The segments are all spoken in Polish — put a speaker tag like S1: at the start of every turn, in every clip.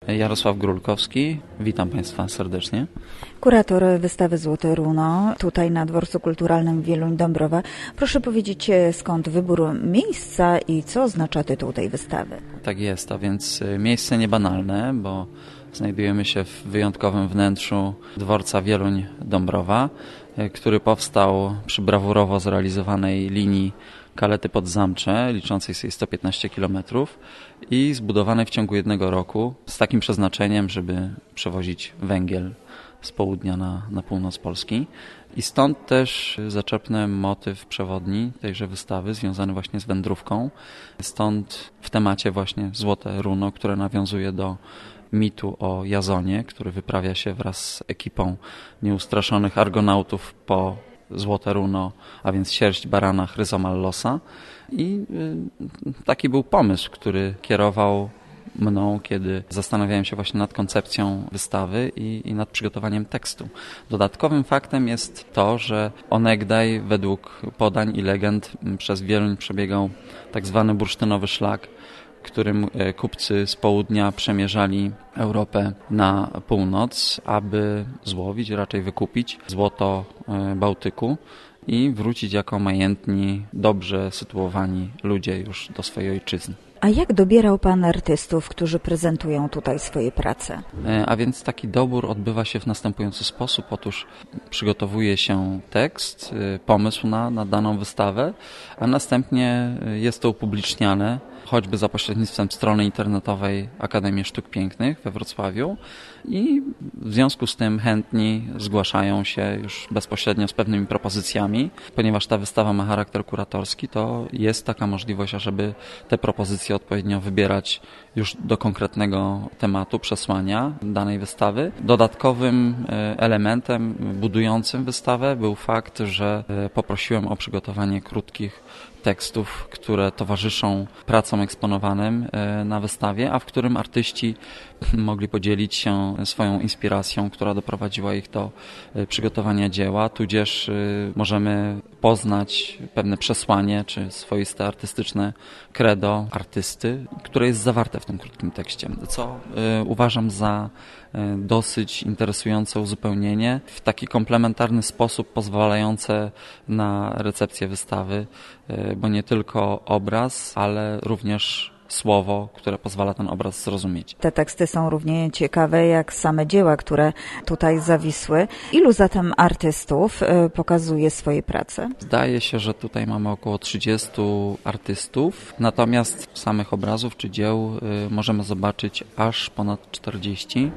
S1: Jarosław Grólkowski, witam Państwa serdecznie.
S2: Kurator wystawy Złote Runo, tutaj na Dworcu Kulturalnym Wieluń-Dąbrowa. Proszę powiedzieć, skąd wybór miejsca i co oznacza tytuł tej wystawy?
S1: Tak jest, a więc miejsce niebanalne, bo znajdujemy się w wyjątkowym wnętrzu dworca Wieluń-Dąbrowa, który powstał przy brawurowo zrealizowanej linii Kalety Podzamcze, liczącej sobie 115 km i zbudowany w ciągu jednego roku z takim przeznaczeniem, żeby przewozić węgiel z południa na północ Polski. I stąd też zaczerpnę motyw przewodni tejże wystawy związany właśnie z wędrówką. Stąd w temacie właśnie Złote Runo, które nawiązuje do mitu o Jazonie, który wyprawia się wraz z ekipą nieustraszonych argonautów po Złote Runo, a więc sierść barana Chryzomallosa. I taki był pomysł, który kierował mną, kiedy zastanawiałem się właśnie nad koncepcją wystawy i nad przygotowaniem tekstu. Dodatkowym faktem jest to, że onegdaj według podań i legend przez Wieluń przebiegał tak zwany bursztynowy szlak, którym kupcy z południa przemierzali Europę na północ, aby złowić, raczej wykupić złoto Bałtyku i wrócić jako majętni, dobrze sytuowani ludzie już do swojej ojczyzny.
S2: A jak dobierał Pan artystów, którzy prezentują tutaj swoje prace?
S1: A więc taki dobór odbywa się w następujący sposób. Otóż przygotowuje się tekst, pomysł na daną wystawę, a następnie jest to upubliczniane, choćby za pośrednictwem strony internetowej Akademii Sztuk Pięknych we Wrocławiu i w związku z tym chętni zgłaszają się już bezpośrednio z pewnymi propozycjami. Ponieważ ta wystawa ma charakter kuratorski, to jest taka możliwość, ażeby te propozycje odpowiednio wybierać już do konkretnego tematu, przesłania danej wystawy. Dodatkowym elementem budującym wystawę był fakt, że poprosiłem o przygotowanie krótkich tekstów, które towarzyszą pracom eksponowanym na wystawie, a w którym artyści mogli podzielić się swoją inspiracją, która doprowadziła ich do przygotowania dzieła, tudzież możemy poznać pewne przesłanie, czy swoiste artystyczne credo artysty, które jest zawarte w tym krótkim tekście, co uważam za dosyć interesujące uzupełnienie w taki komplementarny sposób pozwalające na recepcję wystawy, bo nie tylko obraz, ale również słowo, które pozwala ten obraz zrozumieć.
S2: Te teksty są równie ciekawe jak same dzieła, które tutaj zawisły. Ilu zatem artystów pokazuje swoje prace?
S1: Zdaje się, że tutaj mamy około 30 artystów, natomiast samych obrazów czy dzieł możemy zobaczyć aż ponad 40.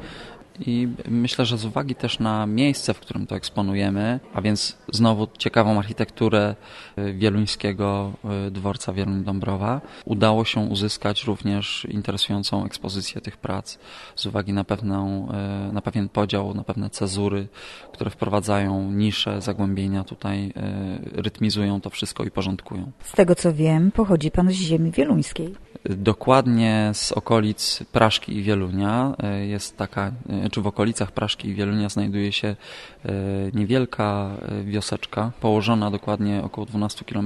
S1: I myślę, że z uwagi też na miejsce, w którym to eksponujemy, a więc znowu ciekawą architekturę wieluńskiego dworca Wieluń-Dąbrowa, udało się uzyskać również interesującą ekspozycję tych prac z uwagi na pewien podział, na pewne cezury, które wprowadzają nisze, zagłębienia tutaj, rytmizują to wszystko i porządkują.
S2: Z tego co wiem, pochodzi Pan z ziemi wieluńskiej.
S1: Dokładnie z okolic Praszki i Wielunia jest taka, czy w okolicach Praszki i Wielunia znajduje się niewielka wioseczka, położona dokładnie około 12 km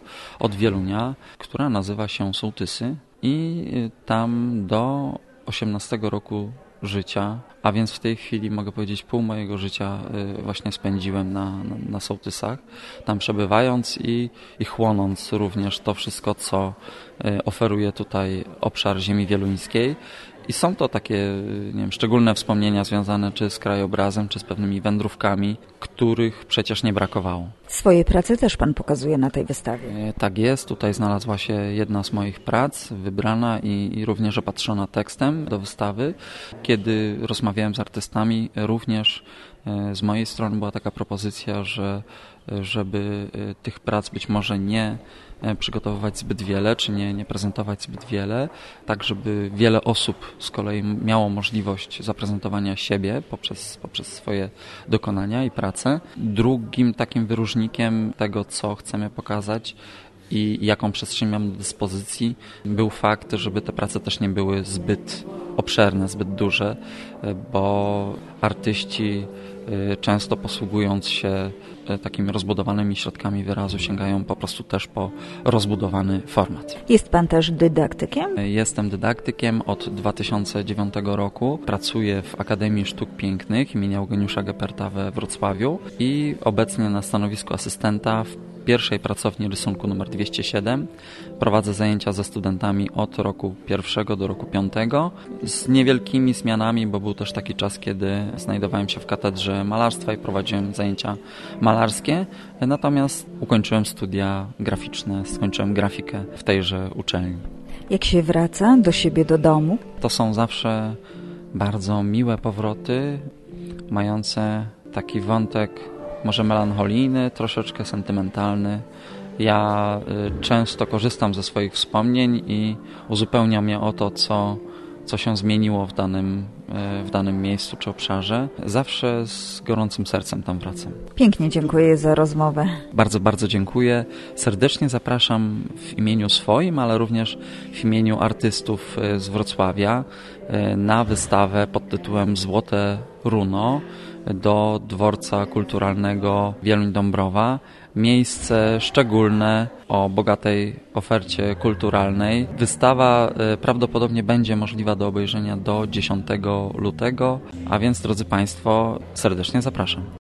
S1: od Wielunia, która nazywa się Sołtysy i tam do 18 roku życia, a więc w tej chwili mogę powiedzieć pół mojego życia właśnie spędziłem na Sołtysach, tam przebywając i chłonąc również to wszystko, co oferuje tutaj obszar ziemi wieluńskiej. I są to takie, nie wiem, szczególne wspomnienia związane czy z krajobrazem, czy z pewnymi wędrówkami, których przecież nie brakowało.
S2: Swoje prace też Pan pokazuje na tej wystawie.
S1: Tak jest, tutaj znalazła się jedna z moich prac, wybrana i również opatrzona tekstem do wystawy. Kiedy rozmawiałem z artystami, również z mojej strony była taka propozycja, żeby tych prac być może nie przygotowywać zbyt wiele, czy nie prezentować zbyt wiele, tak żeby wiele osób z kolei miało możliwość zaprezentowania siebie poprzez swoje dokonania i prace. Drugim takim wyróżnikiem tego, co chcemy pokazać, i jaką przestrzeń mam do dyspozycji, był fakt, żeby te prace też nie były zbyt obszerne, zbyt duże, bo artyści często posługując się takimi rozbudowanymi środkami wyrazu sięgają po prostu też po rozbudowany format.
S2: Jest pan też dydaktykiem?
S1: Jestem dydaktykiem od 2009 roku. Pracuję w Akademii Sztuk Pięknych imienia Eugeniusza Geperta we Wrocławiu i obecnie na stanowisku asystenta w pierwszej pracowni rysunku numer 207. Prowadzę zajęcia ze studentami od roku 1 do roku 5 z niewielkimi zmianami, bo był też taki czas, kiedy znajdowałem się w katedrze malarstwa i prowadziłem zajęcia malarskie. Natomiast ukończyłem studia graficzne, skończyłem grafikę w tejże uczelni.
S2: Jak się wraca do siebie, do domu?
S1: To są zawsze bardzo miłe powroty, mające taki wątek może melancholijny, troszeczkę sentymentalny. Ja często korzystam ze swoich wspomnień i uzupełniam je o to, co się zmieniło w danym miejscu czy obszarze. Zawsze z gorącym sercem tam wracam.
S2: Pięknie dziękuję za rozmowę.
S1: Bardzo, bardzo dziękuję. Serdecznie zapraszam w imieniu swoim, ale również w imieniu artystów z Wrocławia na wystawę pod tytułem Złote Runo do Dworca Kulturalnego Wieluń-Dąbrowa. Miejsce szczególne o bogatej ofercie kulturalnej. Wystawa prawdopodobnie będzie możliwa do obejrzenia do 10 lutego, a więc, drodzy Państwo, serdecznie zapraszam.